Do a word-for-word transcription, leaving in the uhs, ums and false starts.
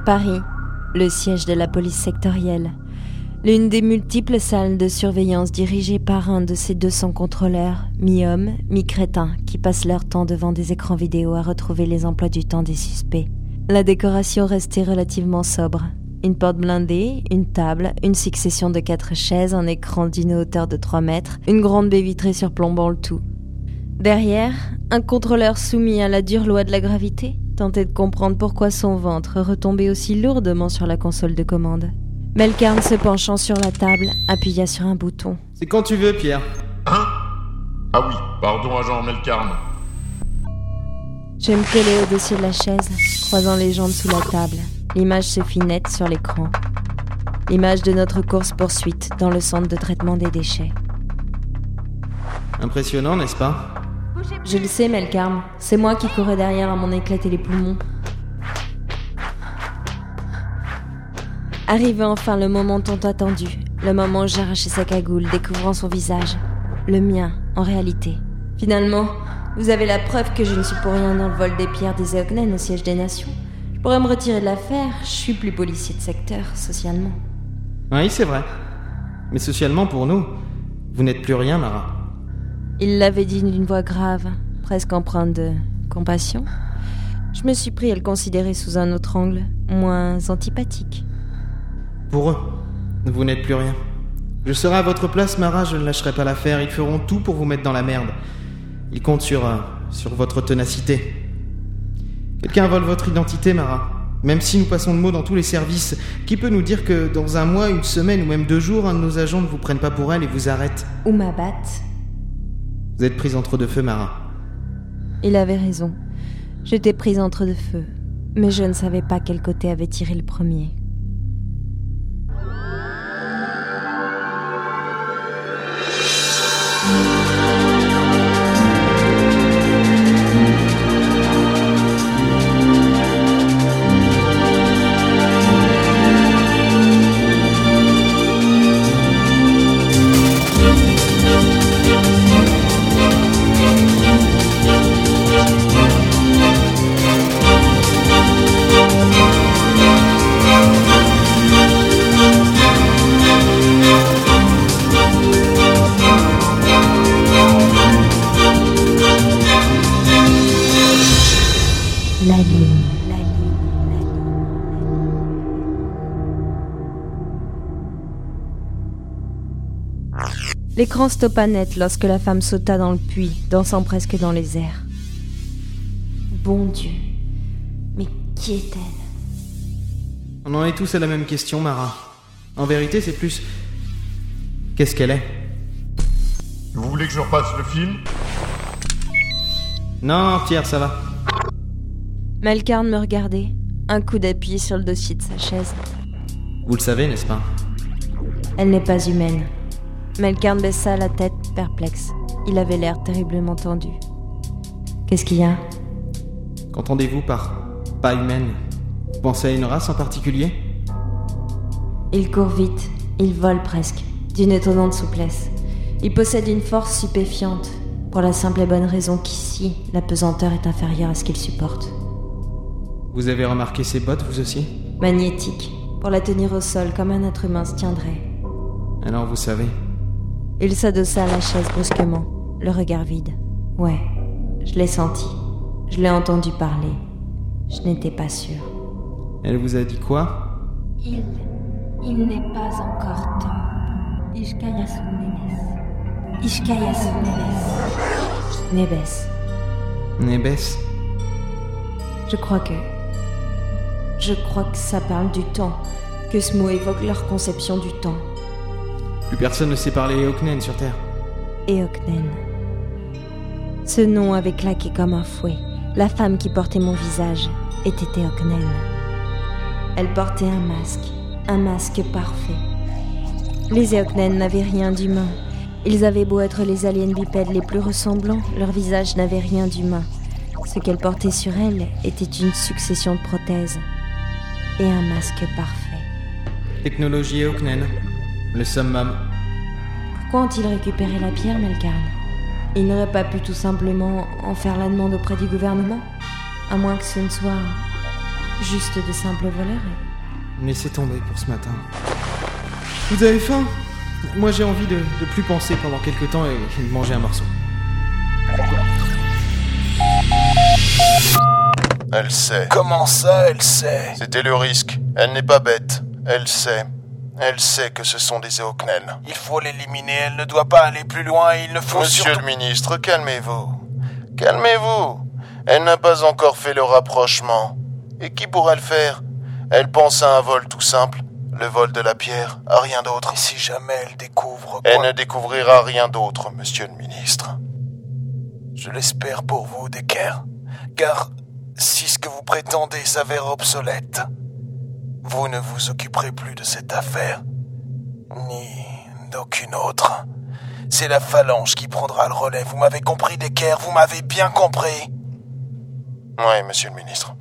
Paris, le siège de la police sectorielle. L'une des multiples salles de surveillance dirigées par un de ces deux cents contrôleurs, mi-hommes, mi-crétins, qui passent leur temps devant des écrans vidéo à retrouver les emplois du temps des suspects. La décoration restait relativement sobre. Une porte blindée, une table, une succession de quatre chaises, un écran d'une hauteur de trois mètres, une grande baie vitrée surplombant le tout. Derrière, un contrôleur soumis à la dure loi de la gravité tentait de comprendre pourquoi son ventre retombait aussi lourdement sur la console de commande. Melkarn, se penchant sur la table, appuya sur un bouton. C'est quand tu veux, Pierre. Hein ? Ah oui, pardon, agent Melkarn. Je me collai au-dessus de la chaise, croisant les jambes sous la table. L'image se fit nette sur l'écran. L'image de notre course-poursuite dans le centre de traitement des déchets. Impressionnant, n'est-ce pas ? Je le sais, Melkarn. C'est moi qui courais derrière à m'en éclater les poumons. Arrivait enfin le moment tant attendu. Le moment où j'arrachais sa cagoule, découvrant son visage. Le mien, en réalité. Finalement, vous avez la preuve que je ne suis pour rien dans le vol des pierres des Eoknen au siège des Nations. Je pourrais me retirer de l'affaire, je suis plus policier de secteur, socialement. Oui, c'est vrai. Mais socialement, pour nous, vous n'êtes plus rien, Mara. Il l'avait dit d'une voix grave, presque empreinte de compassion. Je me suis pris à le considérer sous un autre angle, moins antipathique. Pour eux, vous n'êtes plus rien. Je serai à votre place, Mara, je ne lâcherai pas l'affaire. Ils feront tout pour vous mettre dans la merde. Ils comptent sur, euh, sur votre ténacité. Quelqu'un vole votre identité, Mara. Même si nous passons le mot dans tous les services, qui peut nous dire que dans un mois, une semaine ou même deux jours, un de nos agents ne vous prenne pas pour elle et vous arrête ? Ou m'abatte. Vous êtes prise entre deux feux, Mara. Il avait raison. J'étais prise entre deux feux. Mais je ne savais pas quel côté avait tiré le premier. La ligne, la ligne, la ligne. L'écran stoppa net lorsque la femme sauta dans le puits, dansant presque dans les airs. Bon Dieu, mais qui est-elle ? On en est tous à la même question, Mara. En vérité, c'est plus... Qu'est-ce qu'elle est ? Vous voulez que je repasse le film ? Non, Pierre, ça va. Melkarn me regardait, un coup d'appui sur le dossier de sa chaise. Vous le savez, n'est-ce pas ? Elle n'est pas humaine. Melkarn baissa la tête, perplexe. Il avait l'air terriblement tendu. Qu'est-ce qu'il y a ? Qu'entendez-vous par « pas humaine » ? Vous pensez à une race en particulier ? Il court vite, il vole presque, d'une étonnante souplesse. Il possède une force stupéfiante, pour la simple et bonne raison qu'ici, la pesanteur est inférieure à ce qu'il supporte. Vous avez remarqué ses bottes, vous aussi ? Magnétique, pour la tenir au sol comme un être humain se tiendrait. Alors vous savez. Il s'adossa à la chaise brusquement, le regard vide. Ouais, je l'ai senti. Je l'ai entendu parler. Je n'étais pas sûre. Elle vous a dit quoi ? Il... il n'est pas encore temps. Ishkayasu Nebes. Ishkayasu Nebes. Nebes. Nebes ? Je crois que... Je crois que ça parle du temps, que ce mot évoque leur conception du temps. Plus personne ne sait parler Eoknen sur Terre. Eoknen. Ce nom avait claqué comme un fouet. La femme qui portait mon visage était Eoknen. Elle portait un masque, un masque parfait. Les Eoknen n'avaient rien d'humain. Ils avaient beau être les aliens bipèdes les plus ressemblants, leur visage n'avait rien d'humain. Ce qu'elle portait sur elle était une succession de prothèses et un masque parfait. Technologie Eoknen, le summum. Pourquoi ont-ils récupéré la pierre, Melkarn ? Ils n'auraient pas pu tout simplement en faire la demande auprès du gouvernement ? À moins que ce ne soit... Juste de simples voleurs. Laissez tomber pour ce matin. Vous avez faim ? Moi j'ai envie de, de plus penser pendant quelque temps et, et de manger un morceau. Elle sait. Comment ça, elle sait ? C'était le risque. Elle n'est pas bête. Elle sait. Elle sait que ce sont des Eoknel. Il faut l'éliminer, elle ne doit pas aller plus loin et il ne faut Monsieur surtout... le ministre, calmez-vous. Calmez-vous. Elle n'a pas encore fait le rapprochement. Et qui pourra le faire ? Elle pense à un vol tout simple. Le vol de la pierre, à rien d'autre. Et si jamais elle découvre quoi ? Elle ne découvrira rien d'autre, monsieur le ministre. Je l'espère pour vous, Decker. Car si ce que vous prétendez s'avère obsolète, vous ne vous occuperez plus de cette affaire, ni d'aucune autre. C'est la phalange qui prendra le relais. Vous m'avez compris, Decker, vous m'avez bien compris. Oui, monsieur le ministre.